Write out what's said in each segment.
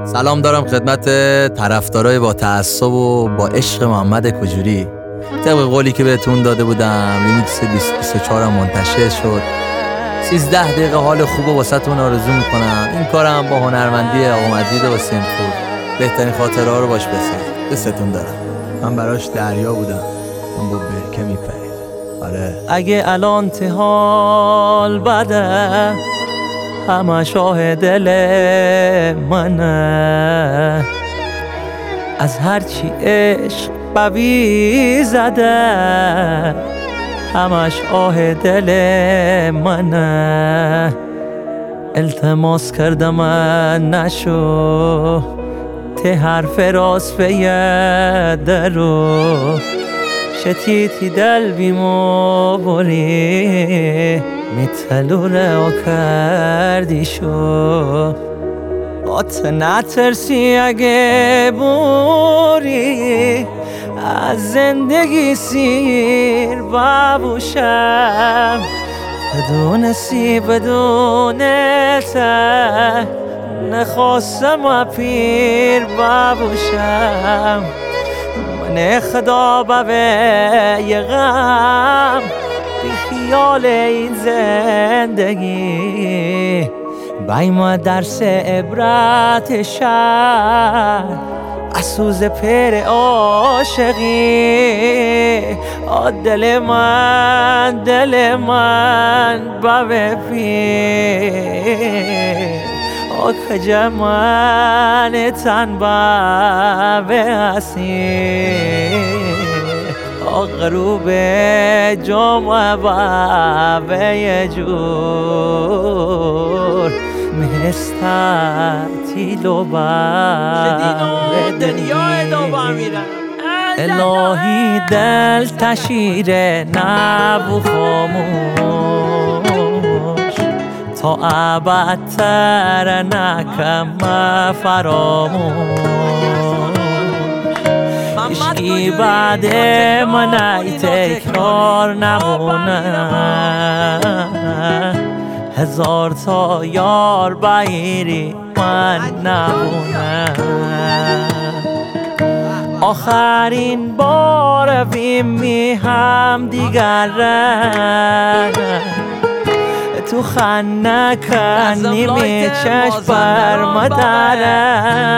سلام دارم خدمت طرفدارای با تعصب و با عشق محمد کجوری. طبق قولی که بهتون داده بودم لیمیکس 2024 منتشر شد. 13 دقیقه حال خوب واسهتون آرزو میکنم. این کارم با هنرمندی آقا مجید حسین‌پور. بهترین خاطره ها رو باش بسازید. دستتون دارم. من براش دریا بودم، من با برکه میپرید. آره اگه الان حال بده همه شاه دل منه، از هرچی عشق قوی زده همش آه دل منه. التماس کردم من نشو ته حرف راست درو شتیتی دل بیمو بوری میتلوره و کردی شو آت نترسی اگه بوری از زندگی سیر ببوشم بدونستی بدونته نخواستم پیر ببوشم من خدا به غم بی خیال این زندگی بایم درس عبرت شد از سوز پر عاشقی دل من به پیر کجا من تن به اسیر غروب جمعه به جور مستطیل و الهی دل تشیر نبو خاموش تا ابد تر نکم فراموش عشقی بعد من ای تکرار نمونه هزار تا یار بایری من نمونه آخرین بار بیم هم دیگر تو خنه کنی می چشم بر مدره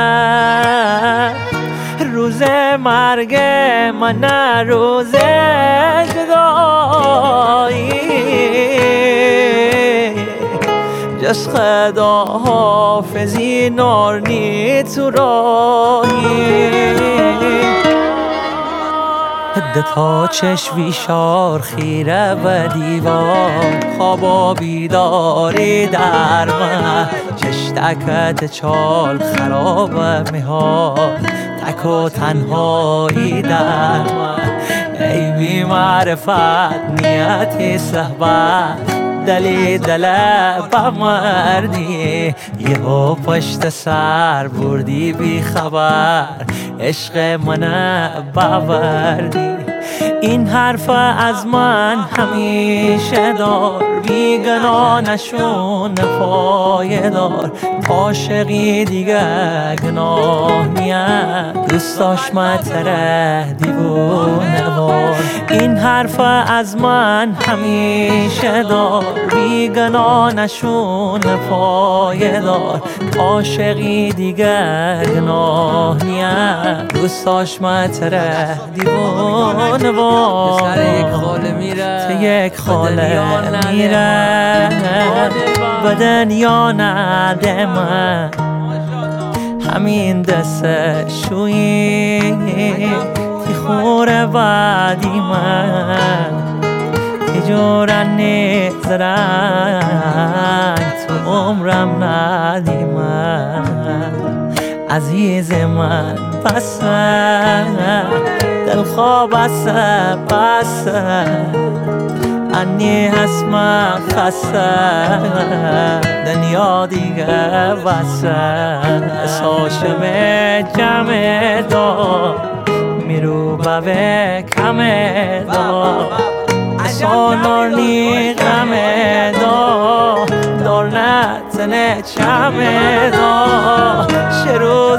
روز مرگ من روز جدایی جس خدا حافظی نارنی تو راهی هده تا چشوی شار خیره و دیوار خوابا بیداری در من چشتکت چال خراب میهار تک و تنهایی در من ای بی معرفت نیتی صحبت دلی دل بمردی یهو پشت سر بردی بی خبر عشق من باوردی این حرف از من همیشه دار بیگناه نشون پایدار عاشقی دیگه گناه نیست دوست داشت متره دیوونه وار این حرف از من همیشه دار بیگناه نشون پایدار عاشقی دیگه گناه نیست دوست داشت متره دیوونه وار سر یک خاله میره یک خاله میره به دنیا نده من همین دست شویی تی خوره بعدی من تی جورنی زرنگ تو عمرم ندی من عزیز من بسه دل خواب بسه انی هست من خسته دنیا دیگه بسه ساشم جمع دار میرو به کم دار سانارنی غم دار دار نتنه چم دار شروع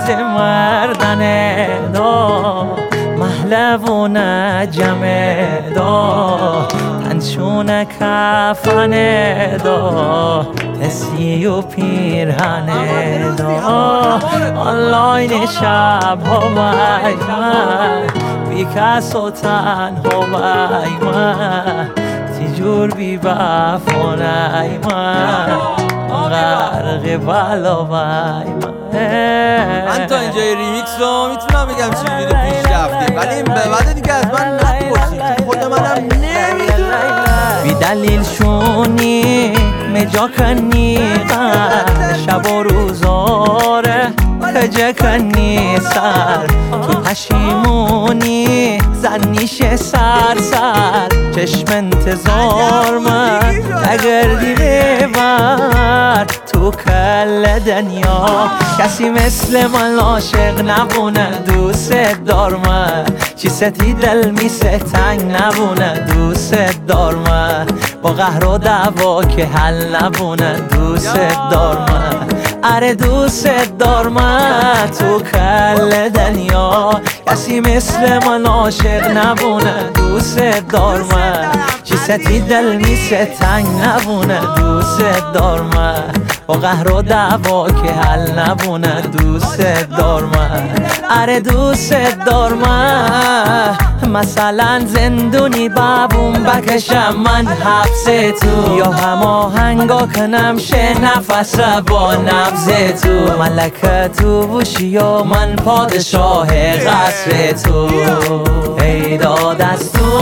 عادت مردنه دا محلبونه جمع دا تنشونه کفنه دا تسی و پیرهنه دا آنلاین شب ها بای من بی کس و تنها بای من تیجور بی بفانه من غرق بلا بای من تا اینجای ریمیکس رو میتونم بگم چجوری پیش رفتیم، ولی این به بعد دیگه از من نپرسید، خود منم نمیدونم. بی دلیل شونی مجا کنی شب و روزاره خجه کنی سر تو پشیمونی زنیش سر چشم انتظار من نگردی ببر تو کل دنیا کسی مثل من عاشق نبونه دوست دار من چی ستی دل میسه تنگ نبونه دوست دار من با قهر و دعوا که حل نبونه دوست دار من اره دوست دار من تو کل دنیا کسی مثل من عاشق نبونه دوست دار من چی ستی دل میسه تنگ نبونه دوست دار من با قهر و دعوا که حل نبونه دوست دار من اره دوست دار من مثلا زندونی بابون بکشم من حبس تو یا هماهنگا کنم شه نفس با نبض تو ملکه تو بوشی یا من پادشاه قصر تو ای داد از تو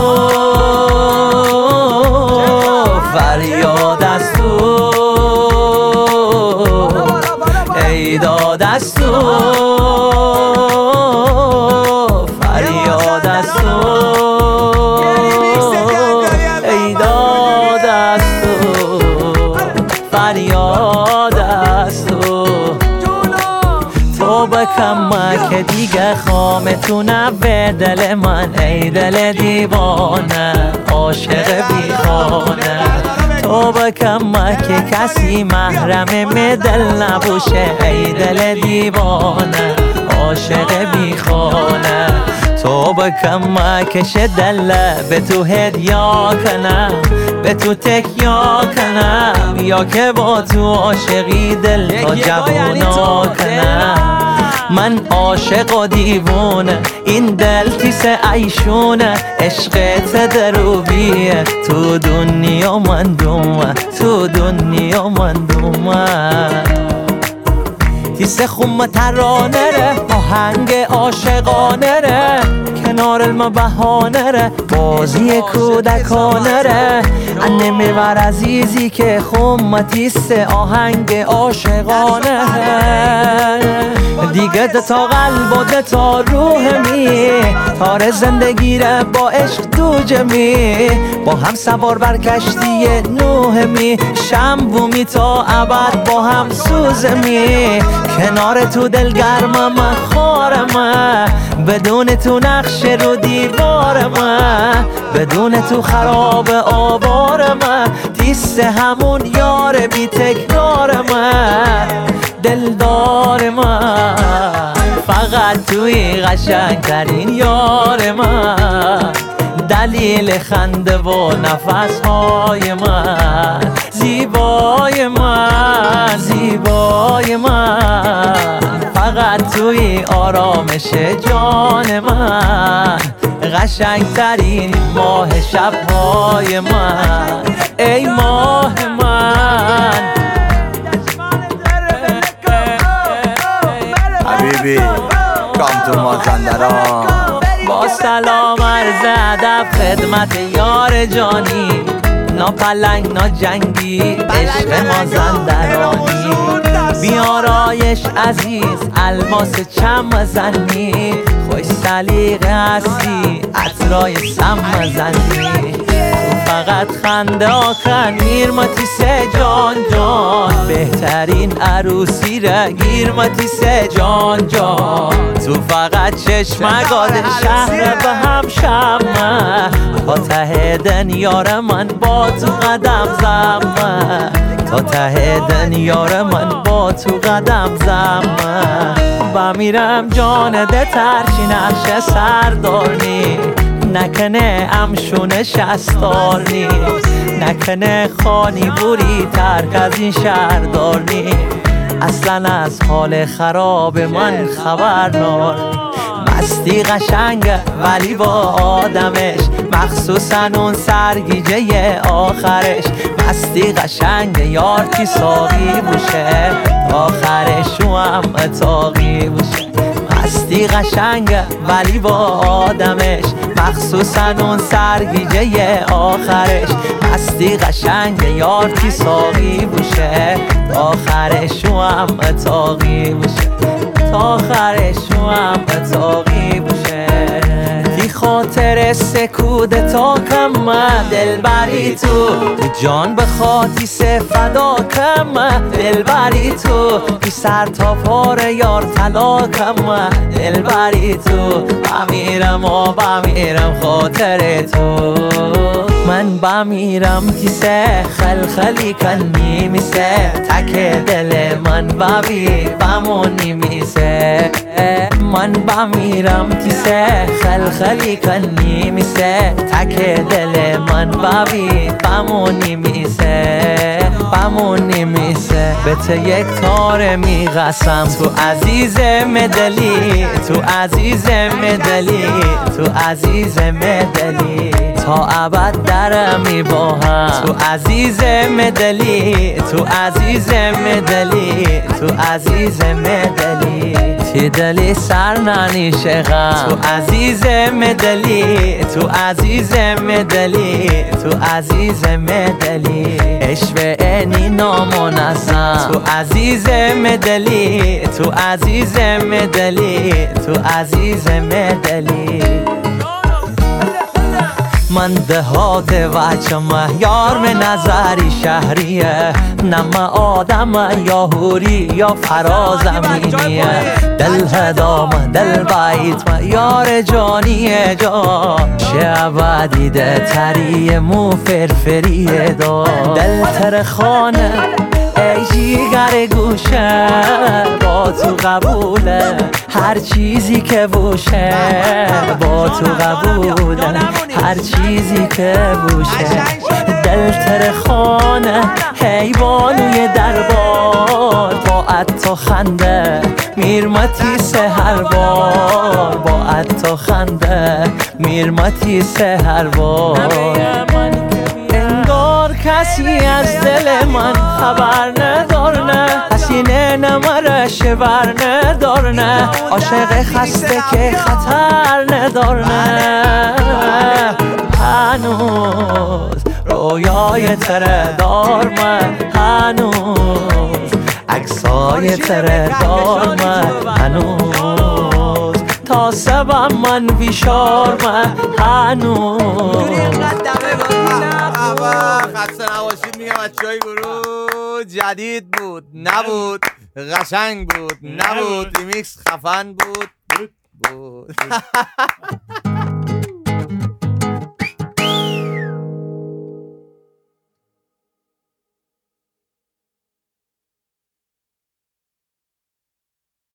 فریاد از تو ای داد از تو فریاد از تو ای داد از تو فریاد از تو تو بکم که دیگه خامتونه به دل من ای دل دیوانه عاشق بیخانه تو بکم که کسی محرم دل نبوشه ای دل دیوانه عاشق بیخانه تو بکم که شه دل به تو هدیا کنم به تو تکیا کنم یا که با تو عاشقی دل تا جوونا کنم من عاشق و دیوونه این دل تیس عیشونه عشقت دروبیه تو دنیا من دومه تو دنیا من دومه تیس خم ترانه ره آهنگ عاشقانه ره کنار الما بهانه ره بازی کودکانه ره انه میبر عزیزی که خم تیس آهنگ عاشقانه دیگه تا قلب و تا روح می تار زندگی ره با عشق دو جمی با هم سوار بر کشتی نوح می شنبومی تا ابد با هم سوزمی کنار تو دلگرمم خارم بدون تو نقش رو دیوارم بدون تو خراب آوارم تیست همون یار بی تکرارم دلدار من فقط توی قشنگترین یار من دلیل خنده و نفسهای من زیبای من زیبای من فقط توی آرامش جان من قشنگترین ماه شبهای من ای ماه من حبیبی کام تو مازندران با سلام عرض ادب خدمت یار جانی ناپلنگ ناجنگی عشق مازندرانی بیارایش عزیز الماس چم زنی خوش سلیقه هستی عطرای سم زنی فقط خنده آکن میرمتی سه جان جان بهترین عروسی را گیرمتی سه جان جان تو فقط چشمگاد شهر به هم شمه تا ته دنیار من با تو قدم زمه تا ته دنیار من با تو قدم زمه بمیرم جان ده ترچی نقش سردارنی نکنه امشون شستارنی نکنه خانی بوری ترک از این شهردارنی اصلا از حال خراب من خبر نار مستی قشنگه ولی با آدمش مخصوصا اون سرگیجه آخرش مستی قشنگه یار کی ساقی بوشه آخرش او هم اتاقی بوشه مستی قشنگه ولی با آدمش مخصوصا اون سرگیجه آخرش مستی قشنگه یار کی ساقی بوشه آخرش او هم اتاقی بوشه آخرش او هم اتاقی بوشه بی خاطر سکوده تا کم دل بری تو جان به خاطی فدا کم دل بری تو بی سر تا پاره یار طلا کم دل بری تو بمیرم و بمیرم خاطر تو من بمیرم کیسه خلخلی کنی میسه تک دل من ببی بمونی میسه من بمیرم کیسه خلخلی کنی میسه تک دل من ببی بمونی میسه بمونی میسه به تو یک تار میقسم تو عزیز مدلی تو عزیز مدلی تو عزیز مدلی تا ابد در میباهم تو عزیز مدلی تو عزیز مدلی تو عزیز مدلی تی دلی سر ننیشه غم تو عزیز مدلی تو عزیز مدلی تو عزیز مدلی عشق اینی نامنظم تو عزیز مدلی تو عزیز مدلی تو عزیز مدلی من دهات وچم یار من نظری شهریه نم آدم یا هوری یا فرازمینیه دل هدام دل بیت یار جانیه جا شعب دیده تری مو فرفریه دا دل تر خانه ای جیگر گوشه با تو قبوله هر چیزی که بوشه با تو قبوله هر چیزی که بوشه دل تر خانه حیوانوی دربار با عطا خنده میرمتی سهر بار با عطا خنده میرمتی سهر بار انگار کسی از دل من خبر ندارنه حسینه نمرش بر ندارنه عاشق خسته که خطر ندارنه هنوز رویای تره دار من هنوز عکسای تره دار من هنوز تا سبم من بیشار من هنوز خسته نباشید میگم بچه‌های گروه جدید بود نبود قشنگ بود نبود ریمیکس خفن بود